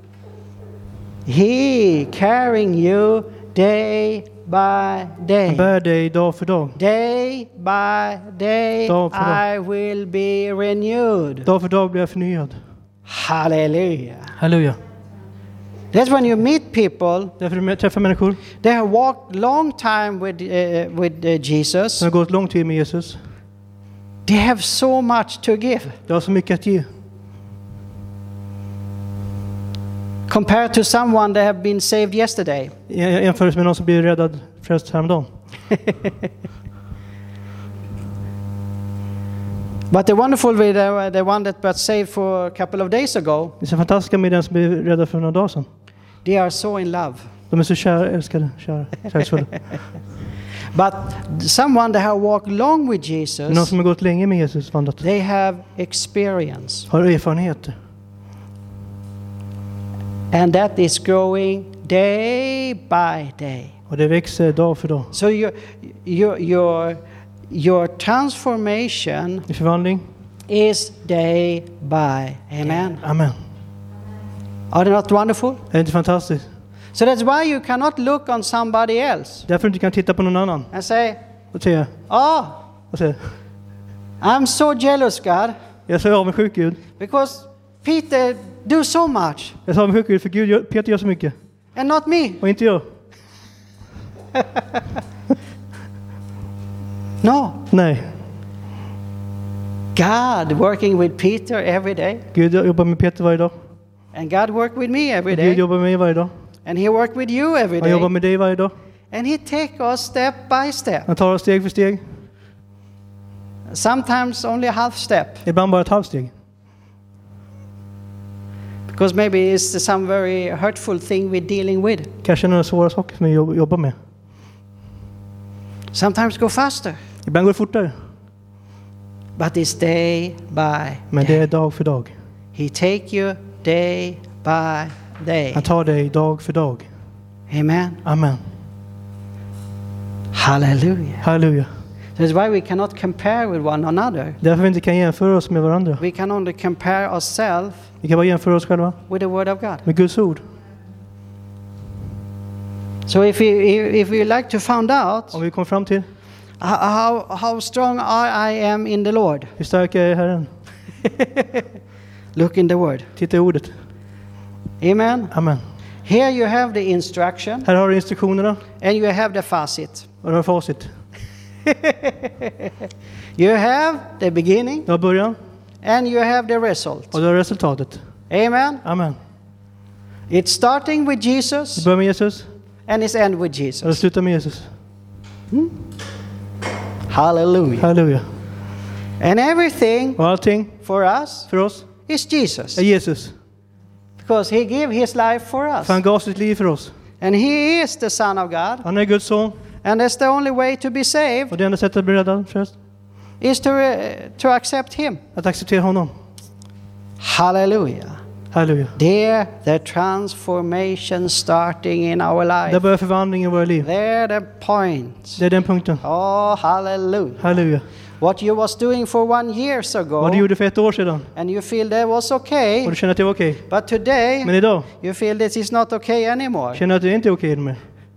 He carrying you day by Han day. bär dig dag för dag. Day by day, Dag för dag. I will be renewed. Dag för dag blir jag förnyad. Hallelujah. Halleluja. That's when you meet people. Därför du träffar människor They have walked long time with uh, with uh, Jesus. som har gått lång tid med Jesus. They have so much to give Du har så mycket att ge. compared to someone that have been saved yesterday. I jämförelse med någon som blir räddad frälst häromdagen. But the wonderful with the, the one that got saved for a couple of days ago, Det är så fantastiska med den som blir räddad för några dagar sedan. they are so in love. De är så kära, älskade, kära, kärleksfulla. But someone that have walked long with Någon Jesus, som har gått länge med Jesus, vandrat, they have experience. har erfarenheter. And that is growing day by day. Och det växer dag för dag. So your, your, your, your transformation I förvandling. is day by. Amen. Amen. Are they not wonderful? Är det inte fantastiskt? So that's why you cannot look on somebody else Därför du inte kan titta på någon annan and say, och säga, oh, och säga I'm so jealous, God, jag är så avundsjuk Gud. because Peter do so much Jag är så avundsjuk Gud för Gud, gör- Peter gör så mycket. and not me. Och inte jag. No. Nej. God working with Peter every day, Gud jobbar med Peter varje dag. and God worked with me every Och Gud day, jobbar med mig varje dag. and He worked with you every Han jobbar day, med dig varje dag. and He take us step by step. Han tar oss steg för steg. Sometimes only a half step, Ibland bara ett halvt steg. because maybe it's some very hurtful thing we're dealing with. Kanske några svåra saker som vi jobb- jobbar med. Sometimes go faster, Ibland går det fortare. but it's day by Men det day. är dag för dag. He take you day by day. Han tar dig dag för dag. Amen. Amen. Hallelujah. Halleluja. That's why we cannot compare with one another. Därför vi inte kan jämföra oss med varandra. We can only compare ourselves Vi kan bara jämföra oss själva with the Word of God. med Guds ord. So if we if we like to find out Om vi kommer fram till how how, how strong I, I am in the Lord, hur stark är Herren. look in the Word. Titta i ordet. Amen. Amen. Here you have the instruction Här har du instruktionerna and you have the facet. och du har facit. You have the beginning Du har början and you have the result. och du har resultatet. Amen. Amen. It's starting with Du Jesus börjar med Jesus and it's end with och du Jesus. slutar med Jesus. Hallelujah. Halleluja. And everything Och allting for us för oss is Jesus, är Jesus. because He gave His life for us. För han gav sitt liv för oss. And He is the Son of God. Han är Guds son. And that's the only way to be saved, Och det enda sättet att bli räddad först, is to, uh, to accept Him. att acceptera honom. Hallelujah. Halleluja. There, the transformation starting in our Där life. börjar förvandlingen i våra liv. There, the point. Det är den punkten. Oh, hallelujah. Halleluja. What you was doing for one years Vad du ago, gjorde för ett år sedan and you feel that was och okay, du känner att det var okej. but today, Men idag you feel this is not okay anymore. känner att det inte är okej mer.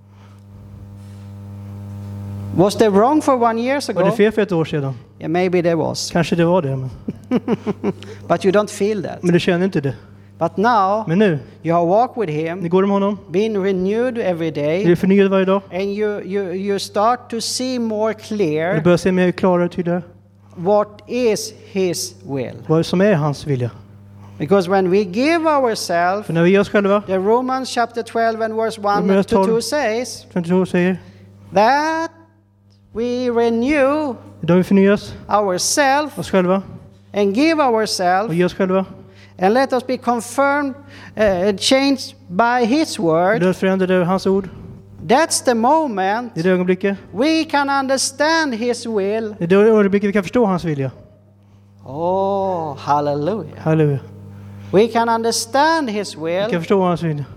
Was that wrong for one years Var det ago? fel för ett år sedan? Yeah, maybe there was. Kanske det var det. Men, But you don't feel that. men du känner inte det. But now, Men nu, you have walked with ni Him, går med honom. been renewed every Du day, är förnyad varje dag. and you, you, you start to see more Du clear börjar se mer klarare och tydligare what is His will. vad som är hans vilja. Because when we give ourselves, För när vi ger oss själva, the Romans chapter twelve and verse one Romans to two tolv. says femtiotvå säger, that we renew då vi förnyas ourselves oss själva and give och ourselves ger oss själva. and let us be confirmed, uh, changed by His word. Det förändrar det hans ord. That's the moment Det är det ögonblicket. we can understand His will. Det är det ögonblicket vi kan förstå hans vilja. Oh, hallelujah. Halleluja. We can understand His Vi will kan förstå hans vilja.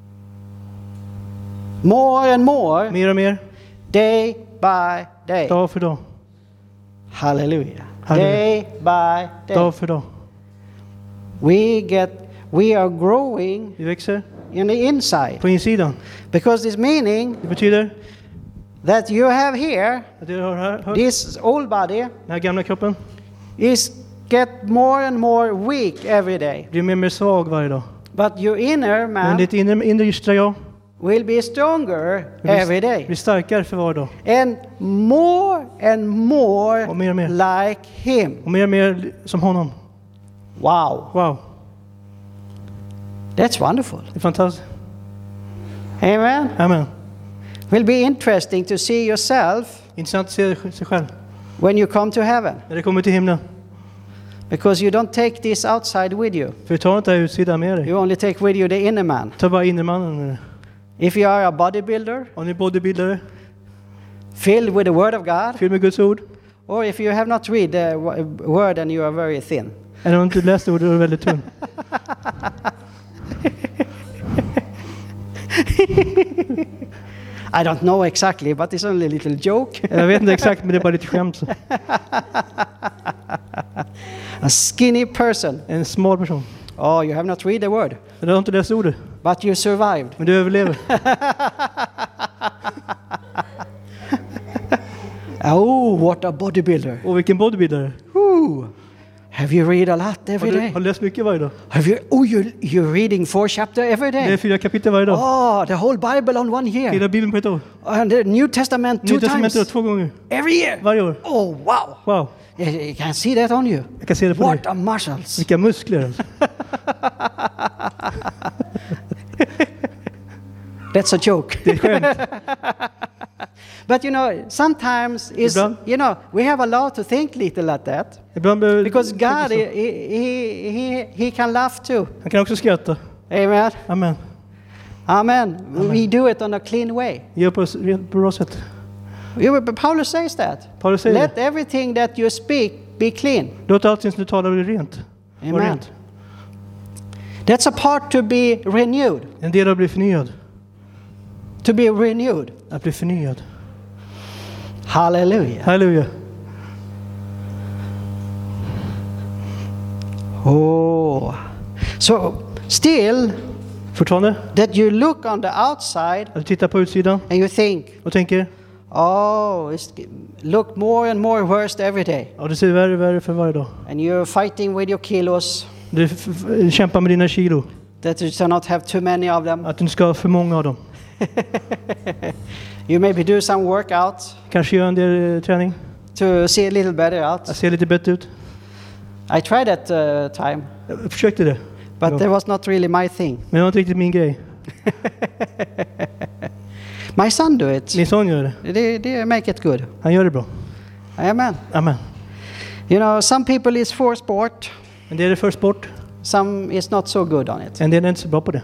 more and more, Mer och mer, day by day. dag för dag. Hallelujah. Hallelujah. Day by day. Dag för dag. We get, we are growing Vi växer in the inside, på insidan. because this meaning Det betyder that you have here, att det har här, hör, this old body, den här gamla kroppen is get more and more weak every day. blir mer och mer svag varje dag. But your inner Men man ditt inre, inre ystra jag will be stronger every blir, day. blir starkare för var dag. And more and more Och mer och mer. like Him. Och mer och mer som honom. Wow. Wow, That's wonderful. det är fantastiskt. Amen. Amen. Will be interesting to see yourself Intressant att se sig själv when you come to heaven, när det kommer till himlen. because you don't take this outside with you. För du tar inte utsidan med dig. You only take with you the inner man. Ta bara innermannen med dig. If you are a bodybuilder, Om ni är bodybuildare, filled with the word of God, fylld med Guds ord. or if you have not read the wo- word and you are very thin. Eller om du inte läst ordet och är väldigt tunn. I don't know exactly, but it's only a little joke. Jag vet inte exakt, men det är bara lite skämt. Så. A skinny person. En smal person. Oh, you have not read the word, Men du har inte läst ordet. but you survived. Men du överlever. Oh, what a bodybuilder. Och vilken bodybuildare. Ooh. Have you read a lot Har every du, day? har du läst mycket varje dag? Have you? Oh, you you're reading four chapter every Det är day. fyra kapitel varje dag. Oh, the whole Bible on one year. Hela Bibeln på ett år. And the New Testament two Nya testamentet times två gånger. every year. Varje år. Oh, wow. Wow. You you can see that on you. Jag kan se det på What dig. a muscles. Vilka muskler alltså. That's a joke. Det är skämt. But you know, sometimes is Ibland. you know we have allowed to think little like that Ibland behöver because God tänka så. he, he he he can laugh too. Han kan också skratta. Amen. Amen. Amen. We do it on a clean way. Gör på ett rent bra sätt. You- but Paulus says that. Paulus säger Let det. everything that you speak be clean. Låt allting som du talar bli rent. Var Amen. rent. That's a part to be renewed. En del av att bli förnyad. To be renewed. Att bli förnyad. Hallelujah. Halleluja. Oh. So still Fortfarande. that you look on the outside Att du tittar på utsidan and you think, och tänker. oh, it's look more and more worse every day. Ja, det ser värre och värre för varje dag. And you're fighting with your kilos, Du f- f- kämpar med dina kilo. that you shall not have too many of them. Att du inte ska ha för många av dem. You maybe do some workout Kanske göra en del eh, träning. to see a little better out. Att se lite bättre ut. I tried that uh, time, Jag försökte det. but Ja. that was not really my thing. Men det var inte riktigt min grej. My son do it. Min son gör det. They, they make it good. Han gör det bra. Amen. Amen. You know, some people is for sport, En del är för sport. some is not so good on it. En del är inte så bra på det.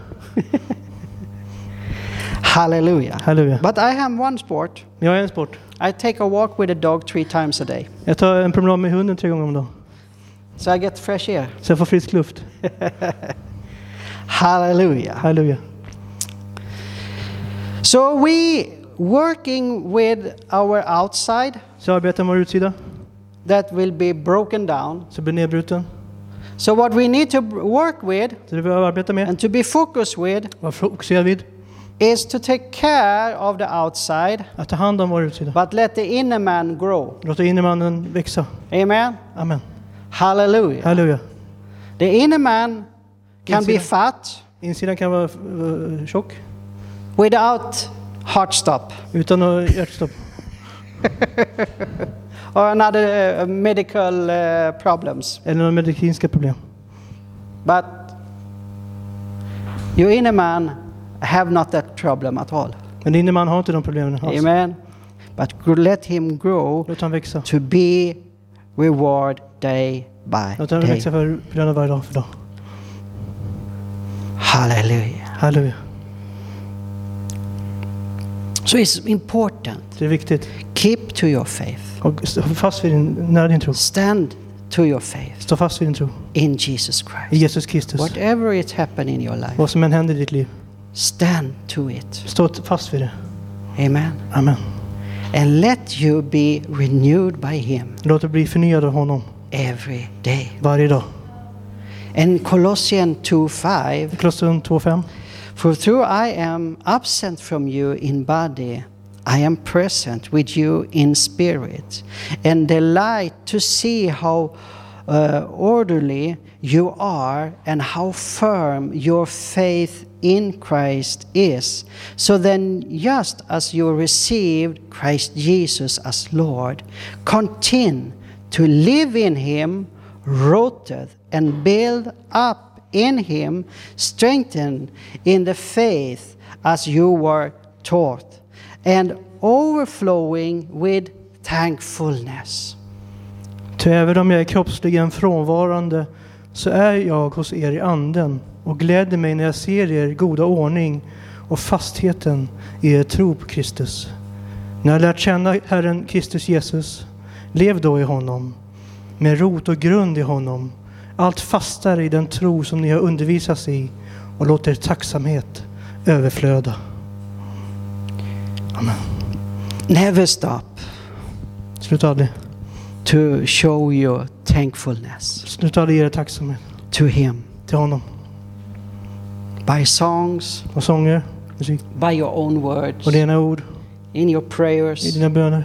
Hallelujah. Halleluja. But I have one sport. Jag är en sport. I take a walk with a dog three times a day. Jag tar en promenad med hunden tre gånger om dagen. So I get fresh air. Så jag får frisk luft. Hallelujah. Halleluja. So we working with our outside Så arbetar med vår utsida. that will be broken down. Så blir nedbruten. So what we need to b- work with Så det vi arbetar med. and to be focused with Var fokuserad vid. is to take care of the outside, Att ta hand om vår utsida. but let the inner man grow. Låta innermannen växa. Amen. Amen. Hallelujah. Halleluja. The inner man can be Insida. fat Insidan kan vara uh, tjock. without heart stop Utan något hjärtstopp. or another uh, medical uh, problems. Eller några medicinska problem. But your inner man have not that problem at all. Men din man har inte de problemen alls. Amen. But gr- let him grow Låt han växa. to be reward day by Låt han day. växa för belöna varje dag för dag. Hallelujah. Halleluja. So it's important. Det är viktigt. Keep to your faith. Och stå fast vid din, nära din tro. Stand to your faith Stå fast vid din tro. in Jesus I Christ. Jesus Kristus. Whatever it happen in your life, Vad som än händer i ditt liv. stand to it. Stå fast vid det. Amen. Amen. And let you be renewed by him Låt dig bli förnyad av honom. every day. Varje dag. And Colossians two five, Kolosserbrevet två fem. for though I am absent from you in body, I am present with you in spirit, and delight to see how uh, orderly you are and how firm your faith in Christ is. So then, just as you received Christ Jesus as Lord, continue to live in him, rooted and build up in him, strengthened in the faith as you were taught, and overflowing with thankfulness. Ty även om jag är kroppsligen frånvarande så är jag hos er i anden och gläder mig när jag ser er goda ordning och fastheten i er tro på Kristus. När jag lärt känna Herren Kristus Jesus, lev då i honom, med rot och grund i honom, allt fastare i den tro som ni har undervisats i, och låt er tacksamhet överflöda. Amen. Never stop Sluta aldrig. to show your thankfulness Sluta aldrig ge er tacksamhet to Him till honom. by songs, Och sånger, musik, by your own words, och dina ord, in your i prayers. dina böner.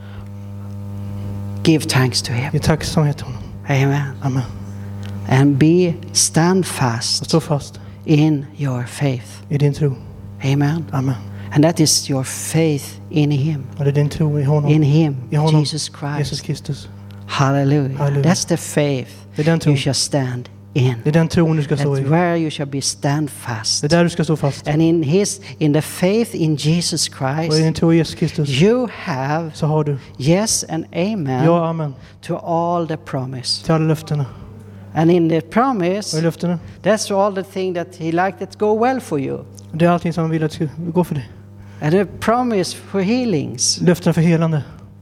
Give thanks to Him. Ge tacksamhet till honom. Amen. Amen. And be stand Och fast stå fast in your faith. i din tro. Amen. Amen. And that is your faith in Him. Och det är din tro i honom. In Him, I honom. Jesus Christ. Jesus Kristus. Hallelujah. Hallelujah. That's the faith Det är den you tron. shall stand in. Det är den tron du ska stå That's i. where you shall be stand fast. Det är där du ska stå fast. And in His, in the faith in Jesus Och i Christ, din tro i Jesus Kristus you have så har du yes and amen ja, amen, to all the promise. till alla löftena. And in the Och i promise, löftena, that's all the thing that He liked that go well for you. det är allting som han vill att ska gå för dig. And the promise for healings. Löftena för helande.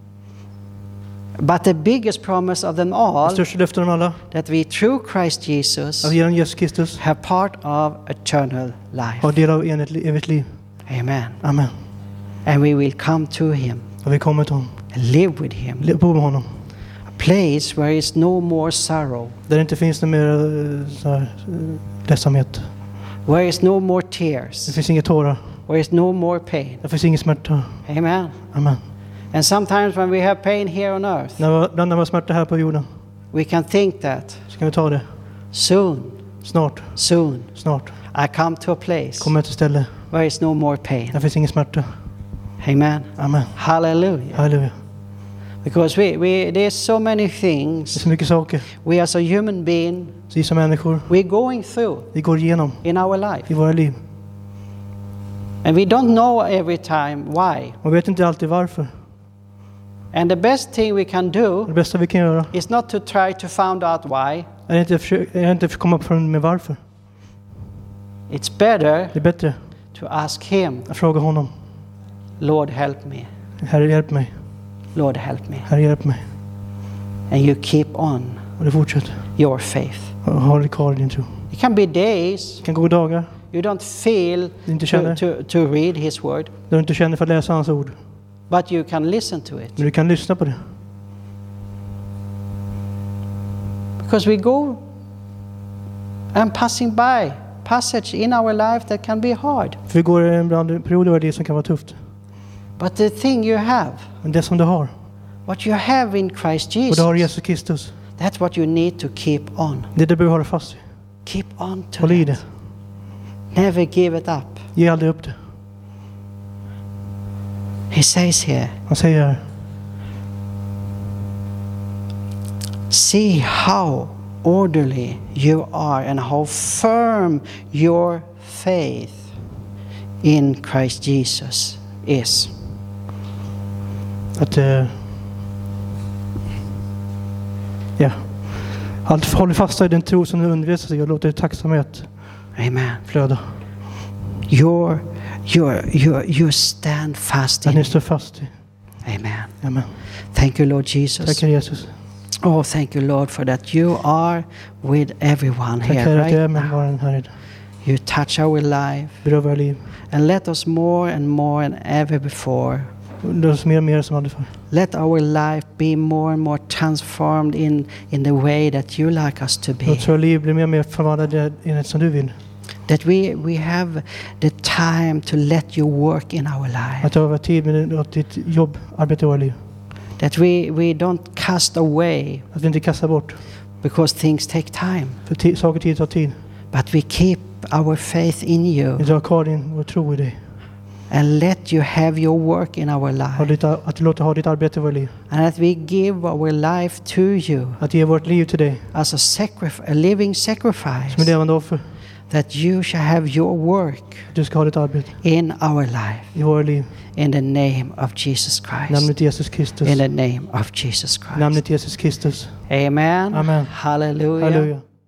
But the biggest promise of them Det all, största löften av alla, that we through Christ Jesus att genom Jesus Kristus have part of eternal life. har del av enhet, evigt liv. Amen. Amen. And we will come to Him Och vi kommer till honom. and live with Him. Bo med honom. A place where is no more sorrow, Där det inte finns någon mer eh, så här, eh, ledsamhet. where is no more Det tears, finns inga tårar. where is no more pain. Det finns ingen smärta. Amen. Amen. And sometimes when we have pain here on earth, När vi, ibland när vi har smärta här på jorden we can think that så kan vi ta det. soon, Snart, soon, snart I come to a place kommer jag till ställe. where is no more pain. Där finns ingen smärta. Amen. Amen. Hallelujah. Halleluja. Because we, we there's so many Det är things så mycket saker. we as a human being Så vi som människor, we're going through vi går igenom in our life. i våra liv. And we don't know every time why. Och vi vet inte alltid varför. And the best thing we can do Det bästa vi kan göra is not to try to find out why. är inte att försöka, är inte att komma på med varför. It's better Det är bättre to ask Him, att fråga honom. Lord help me, Herre, hjälp mig. Lord help me. Herre, hjälp mig. And you keep on Och det fortsätter. your faith. Och ha dig kvar i din tro. It can be days Det kan gå dagar you don't feel du inte to, känner, to, to read His word, där du inte känner för att läsa hans ord. but you can listen to it. Men du kan lyssna på det. Because we go and passing by passage in our life that can be hard. För vi går ibland perioder av det som kan vara tufft. But the thing you have, Men det som du har, what you have in Christ och du Jesus, har Jesus Kristus, that's what you need to keep on. det är det du behöver hålla fast i. Keep on to Håll i that. det. Never give it up. Ge aldrig upp det. He says here, Han säger här, see how orderly you are and how firm your faith in Christ Jesus is. att eh, ja, allt håll fast i den tro som du undervisar sig och låt dig tacksamhet Amen. flöda. You're, you're, you're, you stand fast Att in ni it. står fast i. Amen. Amen. Thank you, Lord Jesus. Tack Herre Jesus. Oh, thank you, Lord, for that you are with everyone Tack here Herre att du är right med now. var en här idag. You touch our life Berör våra liv. and let us more and more than ever before. Låt oss mer och mer som aldrig förr. Let our life be more and more transformed in, in the way that you like us to be. Låt våra liv bli mer och mer förvandlade i det som du vill. That we, we have the time to let you work in our life. Att du har tid med ditt jobb, arbete i våra liv. That we, we don't cast away Att vi inte kastar bort. because things take time. För ti- saker och tid tar tid. But we keep our faith in you Vi drar kvar din vår tro i dig. and let you have your work in our Och life. ditt, att du låter ha ditt arbete i våra liv. And that we give our life to you Att ge vårt liv till dig as a, sacrif- a living som sacrifice. en levande offer. That you shall have your work Du ska ha ditt arbete in our life. i våra liv. In the name of Jesus Christ. Namnet Jesus Kristus. In the name of Jesus Christ. Namnet Jesus Kristus. Amen. Amen. Hallelujah. Halleluja.